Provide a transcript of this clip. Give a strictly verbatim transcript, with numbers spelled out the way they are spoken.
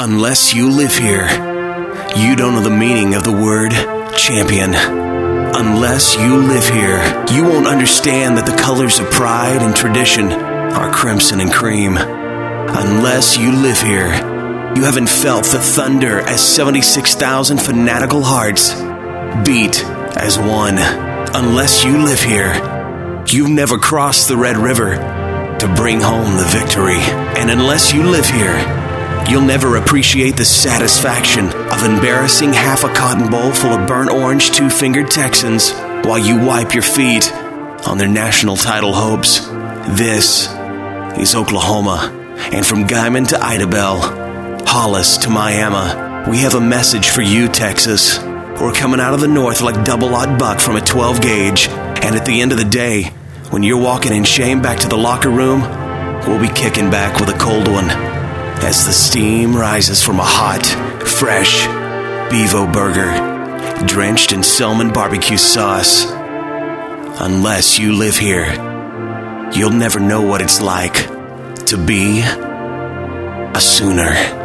Unless you live here, you don't know the meaning of the word champion. Unless you live here, you won't understand that the colors of pride and tradition are crimson and cream. Unless you live here, you haven't felt the thunder as seventy-six thousand fanatical hearts beat as one. Unless you live here, you've never crossed the Red River to bring home the victory. And unless you live here, you'll never appreciate the satisfaction of embarrassing half a cotton bowl full of burnt orange two-fingered Texans while you wipe your feet on their national title hopes. This is Oklahoma, and from Guymon to Idabel, Hollis to Miami, we have a message for you, Texas. We're coming out of the north like double-aught buck from a twelve gauge, and at the end of the day, when you're walking in shame back to the locker room, we'll be kicking back with a cold one as the steam rises from a hot, fresh Bevo burger drenched in Selman barbecue sauce. Unless you live here, you'll never know what it's like to be a Sooner.